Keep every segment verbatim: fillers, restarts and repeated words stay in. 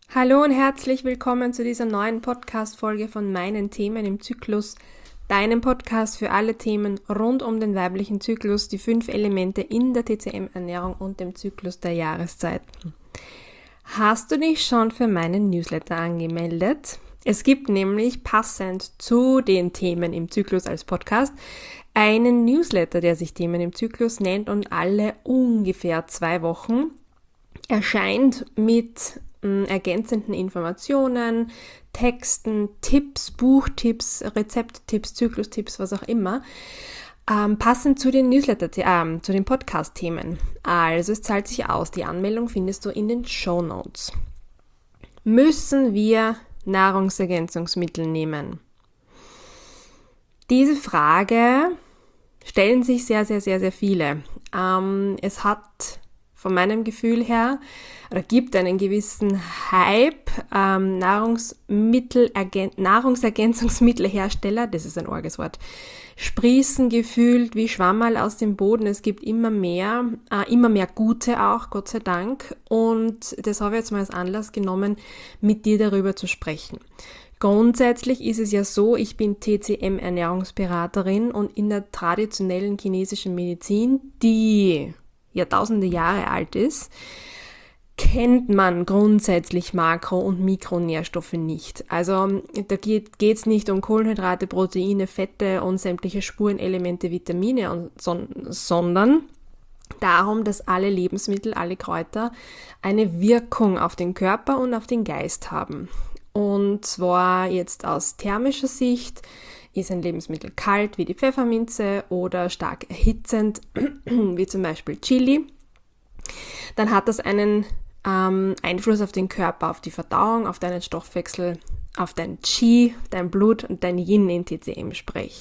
Hallo und herzlich willkommen zu dieser neuen Podcast-Folge von meinen Themen im Zyklus, deinem Podcast für alle Themen rund um den weiblichen Zyklus, die fünf Elemente in der T C M-Ernährung und dem Zyklus der Jahreszeiten. Hast du dich schon für meinen Newsletter angemeldet? Es gibt nämlich passend zu den Themen im Zyklus als Podcast einen Newsletter, der sich Themen im Zyklus nennt und alle ungefähr zwei Wochen erscheint mit ergänzenden Informationen, Texten, Tipps, Buchtipps, Rezepttipps, Zyklustipps, was auch immer, ähm, passend zu den Newsletter, äh, zu den Podcast-Themen. Also es zahlt sich aus. Die Anmeldung findest du in den Shownotes. Müssen wir Nahrungsergänzungsmittel nehmen? Diese Frage stellen sich sehr, sehr, sehr, sehr viele. Ähm, es hat von meinem Gefühl her, oder gibt einen gewissen Hype, ähm, Nahrungsmittel, Nahrungsergänzungsmittelhersteller, das ist ein arges Wort, sprießen gefühlt wie Schwammerl aus dem Boden. Es gibt immer mehr, äh, immer mehr gute auch, Gott sei Dank. Und das habe ich jetzt mal als Anlass genommen, mit dir darüber zu sprechen. Grundsätzlich ist es ja so, ich bin T C M-Ernährungsberaterin und in der traditionellen chinesischen Medizin, die Jahrtausende Jahre alt ist, kennt man grundsätzlich Makro- und Mikronährstoffe nicht. Also da geht es nicht um Kohlenhydrate, Proteine, Fette und sämtliche Spurenelemente, Vitamine, und, son, sondern darum, dass alle Lebensmittel, alle Kräuter eine Wirkung auf den Körper und auf den Geist haben. Und zwar jetzt aus thermischer Sicht: Ist ein Lebensmittel kalt, wie die Pfefferminze, oder stark erhitzend, wie zum Beispiel Chili, dann hat das einen ähm, Einfluss auf den Körper, auf die Verdauung, auf deinen Stoffwechsel, auf dein Qi, dein Blut und dein Yin in T C M-Sprech.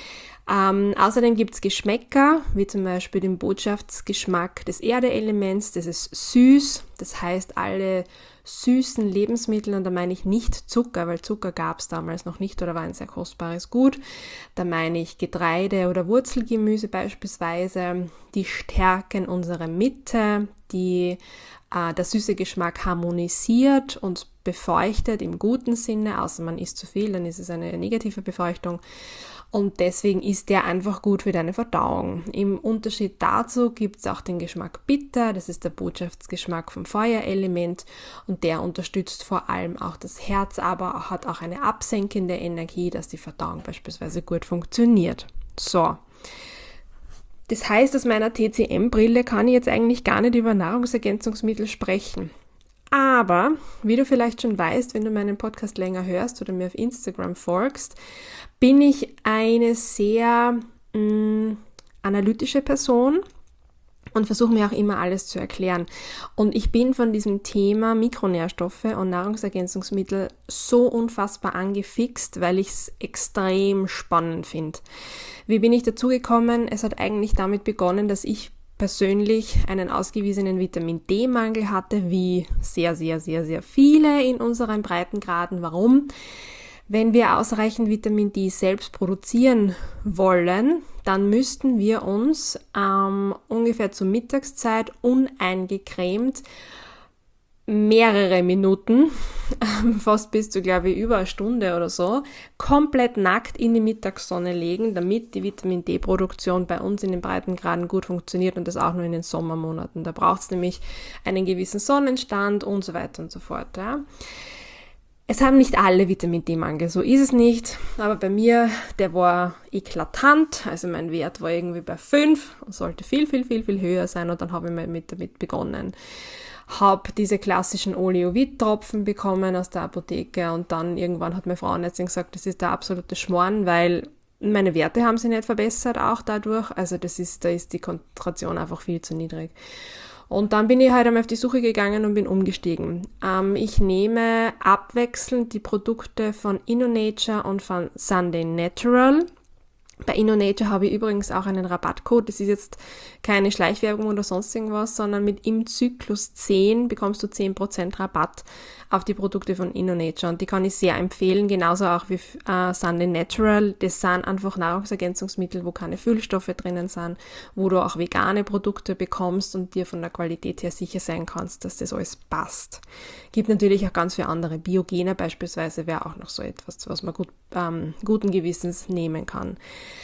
Ähm, außerdem gibt es Geschmäcker, wie zum Beispiel den Botschaftsgeschmack des Erdeelements. Das ist süß, das heißt alle süßen Lebensmittel, und da meine ich nicht Zucker, weil Zucker gab es damals noch nicht oder war ein sehr kostbares Gut. Da meine ich Getreide oder Wurzelgemüse beispielsweise, die stärken unsere Mitte, die äh, der süße Geschmack harmonisiert und befeuchtet im guten Sinne, außer man isst zu viel, dann ist es eine negative Befeuchtung. Und deswegen ist der einfach gut für deine Verdauung. Im Unterschied dazu gibt es auch den Geschmack bitter, das ist der Botschaftsgeschmack vom Feuerelement, und der unterstützt vor allem auch das Herz, aber hat auch eine absenkende Energie, dass die Verdauung beispielsweise gut funktioniert. So. Das heißt, aus meiner T C M-Brille kann ich jetzt eigentlich gar nicht über Nahrungsergänzungsmittel sprechen. Aber, wie du vielleicht schon weißt, wenn du meinen Podcast länger hörst oder mir auf Instagram folgst, bin ich eine sehr mh, analytische Person und versuche mir auch immer alles zu erklären. Und ich bin von diesem Thema Mikronährstoffe und Nahrungsergänzungsmittel so unfassbar angefixt, weil ich es extrem spannend finde. Wie bin ich dazu gekommen? Es hat eigentlich damit begonnen, dass ich persönlich einen ausgewiesenen Vitamin-D-Mangel hatte, wie sehr, sehr, sehr, sehr viele in unseren Breitengraden. Warum? Wenn wir ausreichend Vitamin D selbst produzieren wollen, dann müssten wir uns ähm, ungefähr zur Mittagszeit uneingecremt mehrere Minuten, fast bis zu, glaube ich, über eine Stunde oder so, komplett nackt in die Mittagssonne legen, damit die Vitamin-D-Produktion bei uns in den Breitengraden gut funktioniert, und das auch nur in den Sommermonaten. Da braucht es nämlich einen gewissen Sonnenstand und so weiter und so fort. Ja. Es haben nicht alle Vitamin-D-Mangel, so ist es nicht, aber bei mir, der war eklatant, also mein Wert war irgendwie bei fünf und sollte viel, viel, viel, viel höher sein, und dann habe ich mal mit damit begonnen. Habe diese klassischen Oleovit-Tropfen bekommen aus der Apotheke, und dann irgendwann hat meine Frauenärztin gesagt, das ist der absolute Schmarrn, weil meine Werte haben sich nicht verbessert auch dadurch, also das ist, da ist die Konzentration einfach viel zu niedrig. Und dann bin ich halt einmal auf die Suche gegangen und bin umgestiegen. Ähm, ich nehme abwechselnd die Produkte von InnoNature und von Sunday Natural. Bei InnoNature habe ich übrigens auch einen Rabattcode. Das ist jetzt keine Schleichwerbung oder sonst irgendwas, sondern mit im Zyklus zehn bekommst du zehn Prozent Rabatt auf die Produkte von InnoNature. Und die kann ich sehr empfehlen, genauso auch wie äh, Sunday Natural. Das sind einfach Nahrungsergänzungsmittel, wo keine Füllstoffe drinnen sind, wo du auch vegane Produkte bekommst und dir von der Qualität her sicher sein kannst, dass das alles passt. Gibt natürlich auch ganz viele andere. Biogene beispielsweise wäre auch noch so etwas, was man gut, ähm, guten Gewissens nehmen kann.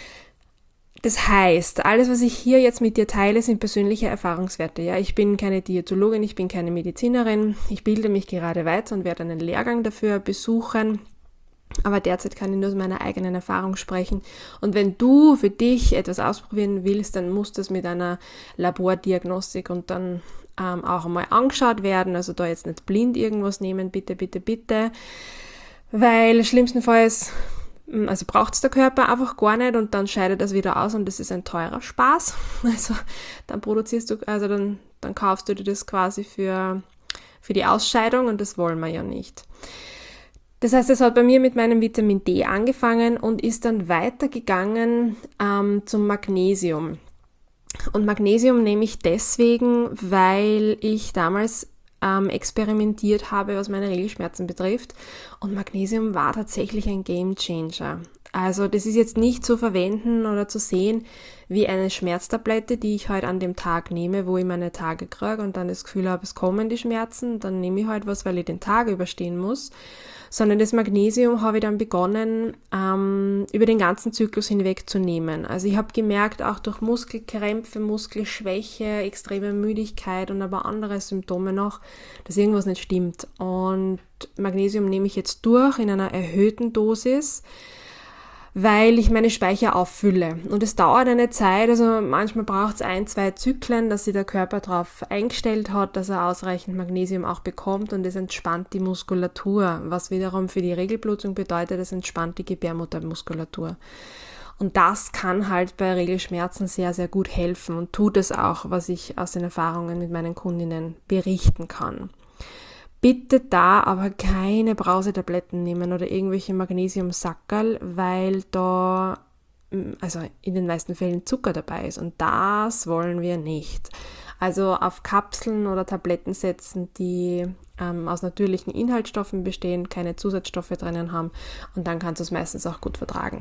Das heißt, alles, was ich hier jetzt mit dir teile, sind persönliche Erfahrungswerte. Ja, ich bin keine Diätologin, ich bin keine Medizinerin, ich bilde mich gerade weiter und werde einen Lehrgang dafür besuchen. Aber derzeit kann ich nur aus meiner eigenen Erfahrung sprechen. Und wenn du für dich etwas ausprobieren willst, dann muss das mit einer Labordiagnostik und dann ähm, auch einmal angeschaut werden. Also da jetzt nicht blind irgendwas nehmen, bitte, bitte, bitte. Weil schlimmstenfalls Also braucht es der Körper einfach gar nicht und dann scheidet das wieder aus und das ist ein teurer Spaß. Also dann produzierst du, also dann, dann kaufst du dir das quasi für, für die Ausscheidung und das wollen wir ja nicht. Das heißt, es hat bei mir mit meinem Vitamin D angefangen und ist dann weitergegangen ähm, zum Magnesium. Und Magnesium nehme ich deswegen, weil ich damals Ähm, experimentiert habe, was meine Regelschmerzen betrifft. Und Magnesium war tatsächlich ein Gamechanger. Also das ist jetzt nicht zu verwenden oder zu sehen wie eine Schmerztablette, die ich halt an dem Tag nehme, wo ich meine Tage kriege und dann das Gefühl habe, es kommen die Schmerzen, dann nehme ich halt was, weil ich den Tag überstehen muss. Sondern das Magnesium habe ich dann begonnen, ähm, über den ganzen Zyklus hinweg zu nehmen. Also ich habe gemerkt, auch durch Muskelkrämpfe, Muskelschwäche, extreme Müdigkeit und aber andere Symptome noch, dass irgendwas nicht stimmt. Und Magnesium nehme ich jetzt durch in einer erhöhten Dosis, weil ich meine Speicher auffülle. Und es dauert eine Zeit, also manchmal braucht es ein, zwei Zyklen, dass sich der Körper darauf eingestellt hat, dass er ausreichend Magnesium auch bekommt und es entspannt die Muskulatur, was wiederum für die Regelblutung bedeutet, es entspannt die Gebärmuttermuskulatur. Und das kann halt bei Regelschmerzen sehr, sehr gut helfen und tut es auch, was ich aus den Erfahrungen mit meinen Kundinnen berichten kann. Bitte da aber keine Brausetabletten nehmen oder irgendwelche Magnesiumsackerl, weil da also in den meisten Fällen Zucker dabei ist und das wollen wir nicht. Also auf Kapseln oder Tabletten setzen, die ähm, aus natürlichen Inhaltsstoffen bestehen, keine Zusatzstoffe drinnen haben und dann kannst du es meistens auch gut vertragen.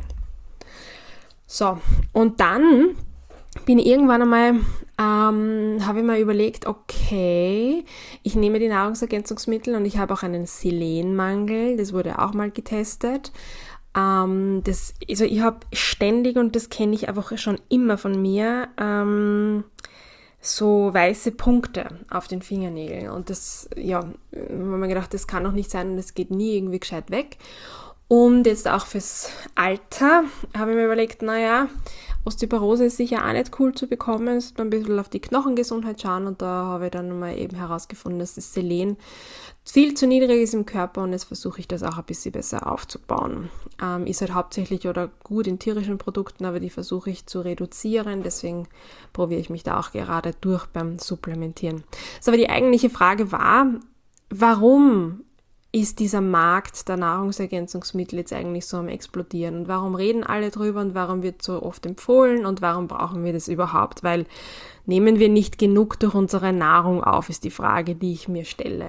So, und dann bin ich irgendwann einmal, ähm, habe ich mir überlegt, okay, ich nehme die Nahrungsergänzungsmittel und ich habe auch einen Selenmangel, das wurde auch mal getestet. Ähm, das, also ich habe ständig, und das kenne ich einfach schon immer von mir, ähm, so weiße Punkte auf den Fingernägeln. Und das, ja, habe mir gedacht, das kann doch nicht sein und das geht nie irgendwie gescheit weg. Und jetzt auch fürs Alter habe ich mir überlegt, naja, Osteoporose ist sicher auch nicht cool zu bekommen, es ein bisschen auf die Knochengesundheit schauen und da habe ich dann mal eben herausgefunden, dass das Selen viel zu niedrig ist im Körper und jetzt versuche ich das auch ein bisschen besser aufzubauen. Ähm, ist halt hauptsächlich oder gut in tierischen Produkten, aber die versuche ich zu reduzieren, deswegen probiere ich mich da auch gerade durch beim Supplementieren. So, aber die eigentliche Frage war, warum ist dieser Markt der Nahrungsergänzungsmittel jetzt eigentlich so am explodieren und warum reden alle drüber und warum wird so oft empfohlen und warum brauchen wir das überhaupt, weil nehmen wir nicht genug durch unsere Nahrung auf, ist die Frage, die ich mir stelle.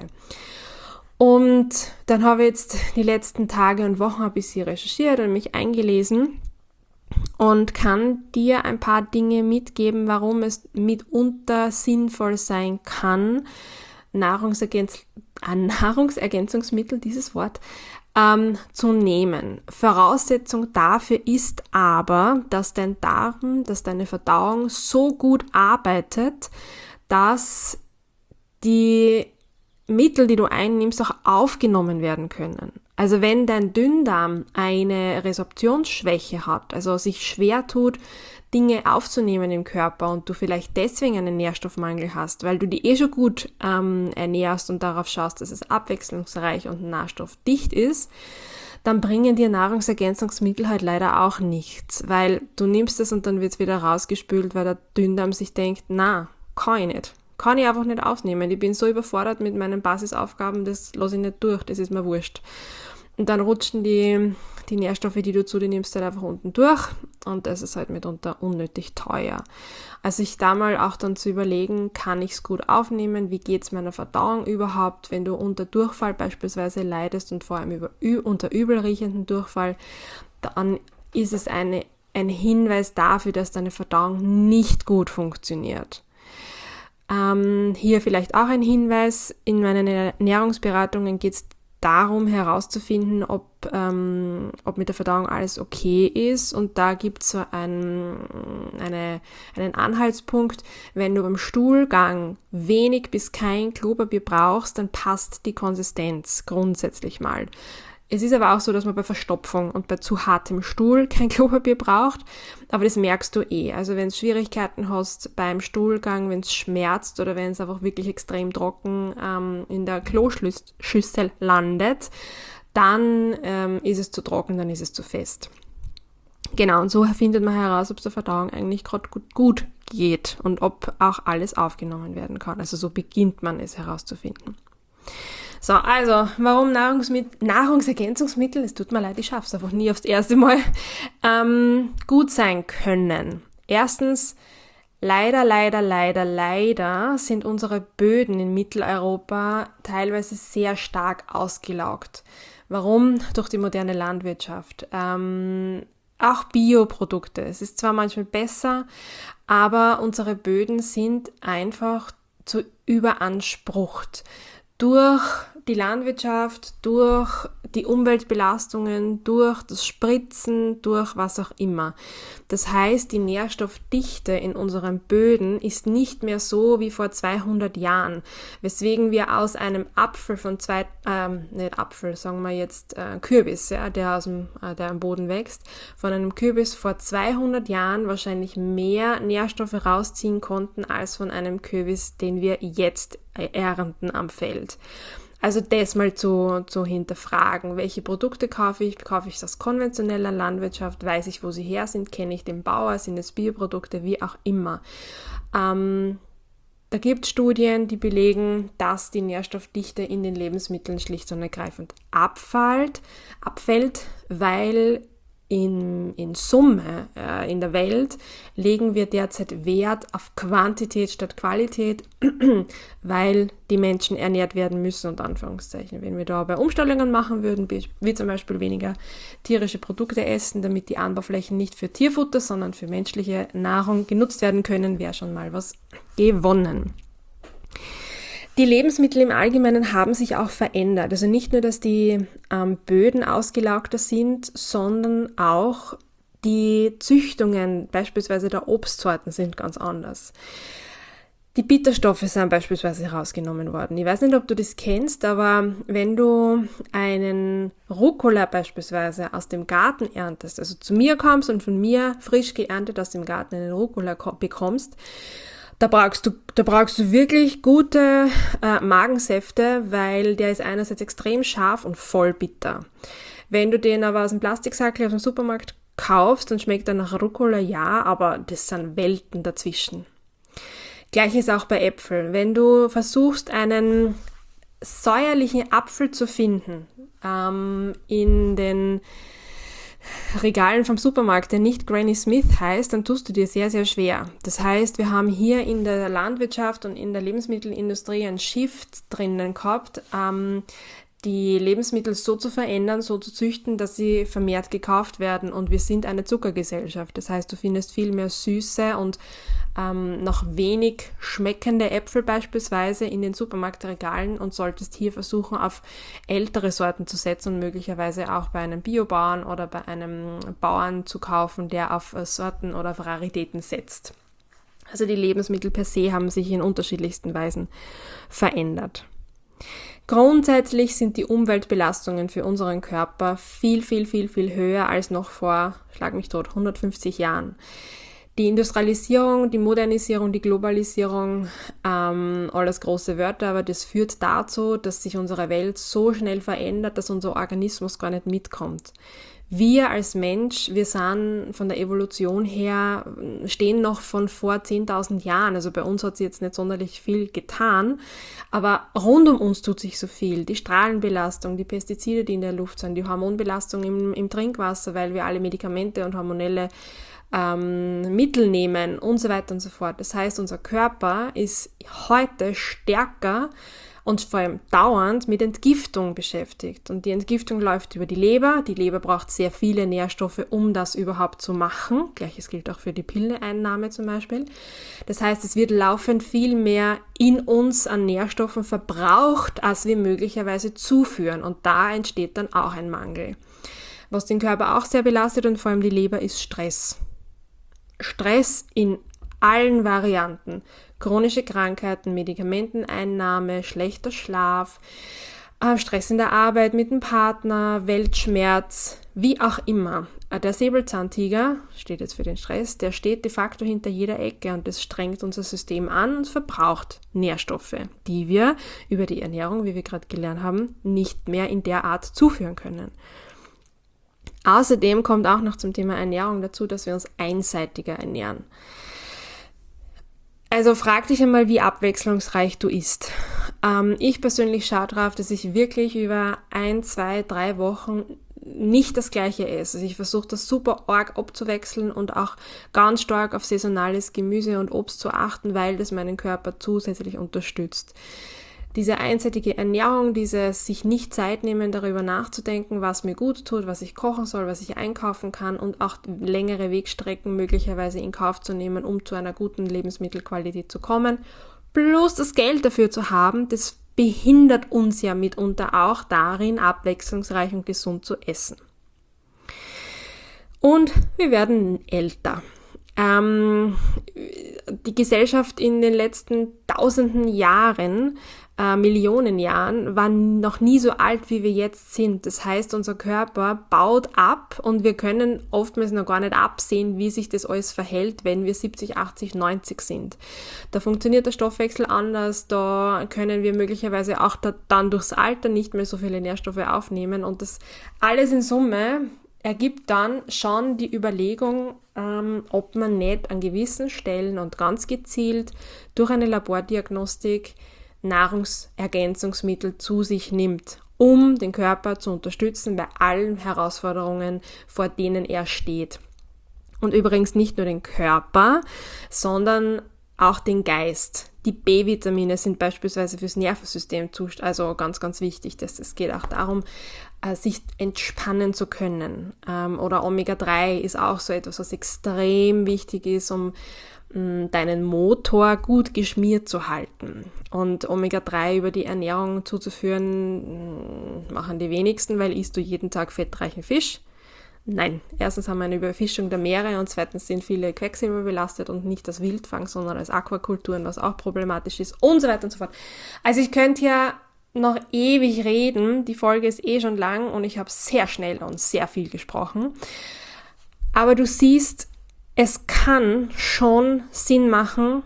Und dann habe ich jetzt die letzten Tage und Wochen ein bisschen recherchiert und mich eingelesen und kann dir ein paar Dinge mitgeben, warum es mitunter sinnvoll sein kann, Nahrungsergänz- äh, Nahrungsergänzungsmittel, dieses Wort, ähm, zu nehmen. Voraussetzung dafür ist aber, dass dein Darm, dass deine Verdauung so gut arbeitet, dass die Mittel, die du einnimmst, auch aufgenommen werden können. Also wenn dein Dünndarm eine Resorptionsschwäche hat, also sich schwer tut, Dinge aufzunehmen im Körper und du vielleicht deswegen einen Nährstoffmangel hast, weil du die eh schon gut ähm, ernährst und darauf schaust, dass es abwechslungsreich und nährstoffdicht ist, dann bringen dir Nahrungsergänzungsmittel halt leider auch nichts, weil du nimmst es und dann wird es wieder rausgespült, weil der Dünndarm sich denkt, na, kann ich nicht. Kann ich einfach nicht aufnehmen. Ich bin so überfordert mit meinen Basisaufgaben, das lasse ich nicht durch, das ist mir wurscht. Und dann rutschen die, die Nährstoffe, die du zu dir nimmst, halt einfach unten durch und das ist halt mitunter unnötig teuer. Also sich da mal auch dann zu überlegen, kann ich es gut aufnehmen, wie geht es meiner Verdauung überhaupt, wenn du unter Durchfall beispielsweise leidest und vor allem über, unter übelriechenden Durchfall, dann ist es eine, ein Hinweis dafür, dass deine Verdauung nicht gut funktioniert. Ähm, hier vielleicht auch ein Hinweis, in meinen Ernährungsberatungen geht es darum herauszufinden, ob, ähm, ob mit der Verdauung alles okay ist und da gibt es so ein, eine, einen Anhaltspunkt, wenn du beim Stuhlgang wenig bis kein Klopapier brauchst, dann passt die Konsistenz grundsätzlich mal. Es ist aber auch so, dass man bei Verstopfung und bei zu hartem Stuhl kein Klopapier braucht, aber das merkst du eh. Also wenn du Schwierigkeiten hast beim Stuhlgang, wenn es schmerzt oder wenn es einfach wirklich extrem trocken ähm, in der Kloschüssel landet, dann ähm, ist es zu trocken, dann ist es zu fest. Genau, und so findet man heraus, ob es der Verdauung eigentlich gerade gut, gut geht und ob auch alles aufgenommen werden kann. Also so beginnt man es herauszufinden. So, also, warum Nahrungsmittel, Nahrungsergänzungsmittel, es tut mir leid, ich schaff's einfach nie aufs erste Mal, ähm, gut sein können. Erstens, leider, leider, leider, leider sind unsere Böden in Mitteleuropa teilweise sehr stark ausgelaugt. Warum? Durch die moderne Landwirtschaft. Ähm, auch Bioprodukte. Es ist zwar manchmal besser, aber unsere Böden sind einfach zu überansprucht. Durch die Landwirtschaft, durch die Umweltbelastungen, durch das Spritzen, durch was auch immer. Das heißt, die Nährstoffdichte in unseren Böden ist nicht mehr so wie vor zweihundert Jahren, weswegen wir aus einem Apfel von zwei, ähm, nicht Apfel, sagen wir jetzt äh, Kürbis, ja, der aus dem, äh, der am Boden wächst, von einem Kürbis vor zweihundert Jahren wahrscheinlich mehr Nährstoffe rausziehen konnten als von einem Kürbis, den wir jetzt ernten am Feld. Also das mal zu, zu hinterfragen. Welche Produkte kaufe ich? Kaufe ich aus konventioneller Landwirtschaft? Weiß ich, wo sie her sind? Kenne ich den Bauer? Sind es Bioprodukte? Wie auch immer. Ähm, da gibt es Studien, die belegen, dass die Nährstoffdichte in den Lebensmitteln schlicht und ergreifend abfällt, abfällt, weil In, in Summe äh, in der Welt legen wir derzeit Wert auf Quantität statt Qualität, weil die Menschen ernährt werden müssen, unter Anführungszeichen. Wenn wir da bei Umstellungen machen würden, wie, wie zum Beispiel weniger tierische Produkte essen, damit die Anbauflächen nicht für Tierfutter, sondern für menschliche Nahrung genutzt werden können, wäre schon mal was gewonnen. Die Lebensmittel im Allgemeinen haben sich auch verändert. Also nicht nur, dass die ähm, Böden ausgelaugter sind, sondern auch die Züchtungen beispielsweise der Obstsorten sind ganz anders. Die Bitterstoffe sind beispielsweise herausgenommen worden. Ich weiß nicht, ob du das kennst, aber wenn du einen Rucola beispielsweise aus dem Garten erntest, also zu mir kommst und von mir frisch geerntet aus dem Garten einen Rucola bekommst, Da brauchst du, da brauchst du wirklich gute äh, Magensäfte, weil der ist einerseits extrem scharf und voll bitter. Wenn du den aber aus dem Plastiksackel aus dem Supermarkt kaufst, dann schmeckt er nach Rucola, ja, aber das sind Welten dazwischen. Gleiches auch bei Äpfeln. Wenn du versuchst, einen säuerlichen Apfel zu finden ähm, in den Regalen vom Supermarkt, der nicht Granny Smith heißt, dann tust du dir sehr, sehr schwer. Das heißt, wir haben hier in der Landwirtschaft und in der Lebensmittelindustrie einen Shift drinnen gehabt, ähm, die Lebensmittel so zu verändern, so zu züchten, dass sie vermehrt gekauft werden und wir sind eine Zuckergesellschaft. Das heißt, du findest viel mehr süße und ähm, noch wenig schmeckende Äpfel beispielsweise in den Supermarktregalen und solltest hier versuchen, auf ältere Sorten zu setzen und möglicherweise auch bei einem Biobauern oder bei einem Bauern zu kaufen, der auf Sorten oder auf Raritäten setzt. Also die Lebensmittel per se haben sich in unterschiedlichsten Weisen verändert. Grundsätzlich sind die Umweltbelastungen für unseren Körper viel, viel, viel, viel höher als noch vor, schlag mich tot, hundertfünfzig Jahren. Die Industrialisierung, die Modernisierung, die Globalisierung, ähm, alles große Wörter, aber das führt dazu, dass sich unsere Welt so schnell verändert, dass unser Organismus gar nicht mitkommt. Wir als Mensch, wir sind von der Evolution her, stehen noch von vor zehntausend Jahren. Also bei uns hat sich jetzt nicht sonderlich viel getan, aber rund um uns tut sich so viel. Die Strahlenbelastung, die Pestizide, die in der Luft sind, die Hormonbelastung im, im Trinkwasser, weil wir alle Medikamente und hormonelle ähm, Mittel nehmen und so weiter und so fort. Das heißt, unser Körper ist heute stärker und vor allem dauernd mit Entgiftung beschäftigt. Und die Entgiftung läuft über die Leber. Die Leber braucht sehr viele Nährstoffe, um das überhaupt zu machen. Gleiches gilt auch für die Pilleneinnahme zum Beispiel. Das heißt, es wird laufend viel mehr in uns an Nährstoffen verbraucht, als wir möglicherweise zuführen. Und da entsteht dann auch ein Mangel. Was den Körper auch sehr belastet und vor allem die Leber ist Stress. Stress in allen Varianten. Chronische Krankheiten, Medikamenteneinnahme, schlechter Schlaf, äh, Stress in der Arbeit mit dem Partner, Weltschmerz, wie auch immer. Äh, der Säbelzahntiger steht jetzt für den Stress, der steht de facto hinter jeder Ecke und das strengt unser System an und verbraucht Nährstoffe, die wir über die Ernährung, wie wir gerade gelernt haben, nicht mehr in der Art zuführen können. Außerdem kommt auch noch zum Thema Ernährung dazu, dass wir uns einseitiger ernähren. Also frag dich einmal, wie abwechslungsreich du isst. Ähm, ich persönlich schaue darauf, dass ich wirklich über ein, zwei, drei Wochen nicht das Gleiche esse. Also ich versuche das super arg abzuwechseln und auch ganz stark auf saisonales Gemüse und Obst zu achten, weil das meinen Körper zusätzlich unterstützt. Diese einseitige Ernährung, dieses sich nicht Zeit nehmen, darüber nachzudenken, was mir gut tut, was ich kochen soll, was ich einkaufen kann und auch längere Wegstrecken möglicherweise in Kauf zu nehmen, um zu einer guten Lebensmittelqualität zu kommen, plus das Geld dafür zu haben, das behindert uns ja mitunter auch darin, abwechslungsreich und gesund zu essen. Und wir werden älter. Ähm, die Gesellschaft in den letzten tausenden Jahren, äh, Millionen Jahren, war noch nie so alt, wie wir jetzt sind. Das heißt, unser Körper baut ab und wir können oftmals noch gar nicht absehen, wie sich das alles verhält, wenn wir siebzig, achtzig, neunzig sind. Da funktioniert der Stoffwechsel anders, da können wir möglicherweise auch da, dann durchs Alter nicht mehr so viele Nährstoffe aufnehmen und das alles in Summe ergibt dann schon die Überlegung, ähm, ob man nicht an gewissen Stellen und ganz gezielt durch eine Labordiagnostik Nahrungsergänzungsmittel zu sich nimmt, um den Körper zu unterstützen bei allen Herausforderungen, vor denen er steht. Und übrigens nicht nur den Körper, sondern auch den Geist. Die B-Vitamine sind beispielsweise fürs Nervensystem zuständig, also ganz, ganz wichtig. Dass es geht auch darum, sich entspannen zu können. Oder Omega drei ist auch so etwas, was extrem wichtig ist, um deinen Motor gut geschmiert zu halten. Und Omega drei über die Ernährung zuzuführen, machen die wenigsten, weil isst du jeden Tag fettreichen Fisch. Nein, erstens haben wir eine Überfischung der Meere und zweitens sind viele Quecksilber belastet und nicht als Wildfang, sondern als Aquakulturen, was auch problematisch ist und so weiter und so fort. Also ich könnte hier noch ewig reden, die Folge ist eh schon lang und ich habe sehr schnell und sehr viel gesprochen. Aber du siehst, es kann schon Sinn machen,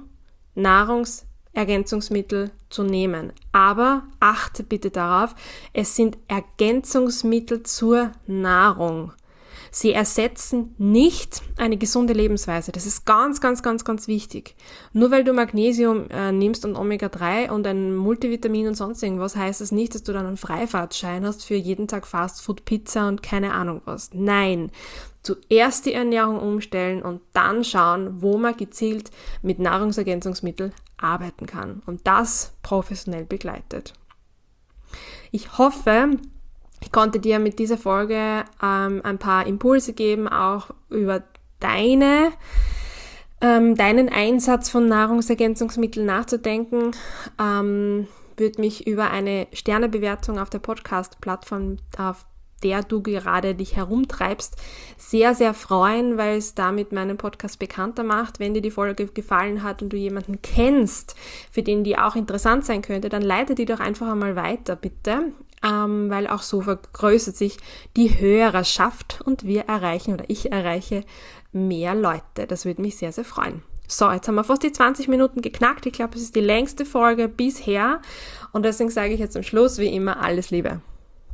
Nahrungsergänzungsmittel zu nehmen. Aber achte bitte darauf, es sind Ergänzungsmittel zur Nahrung. Sie ersetzen nicht eine gesunde Lebensweise. Das ist ganz, ganz, ganz, ganz wichtig. Nur weil du Magnesium äh, nimmst und Omega drei und ein Multivitamin und sonst irgendwas, heißt das nicht, dass du dann einen Freifahrtschein hast für jeden Tag Fastfood, Pizza und keine Ahnung was. Nein, zuerst die Ernährung umstellen und dann schauen, wo man gezielt mit Nahrungsergänzungsmitteln arbeiten kann. Und das professionell begleitet. Ich hoffe, ich konnte dir mit dieser Folge ähm, ein paar Impulse geben, auch über deine, ähm, deinen Einsatz von Nahrungsergänzungsmitteln nachzudenken. Ähm, würde mich über eine Sternebewertung auf der Podcast-Plattform, auf der du gerade dich herumtreibst, sehr, sehr freuen, weil es damit meinen Podcast bekannter macht. Wenn dir die Folge gefallen hat und du jemanden kennst, für den die auch interessant sein könnte, dann leite die doch einfach einmal weiter, bitte. ähm, weil auch so vergrößert sich die Hörerschaft und wir erreichen oder ich erreiche mehr Leute. Das würde mich sehr, sehr freuen. So, jetzt haben wir fast die zwanzig Minuten geknackt. Ich glaube, es ist die längste Folge bisher und deswegen sage ich jetzt am Schluss wie immer alles Liebe.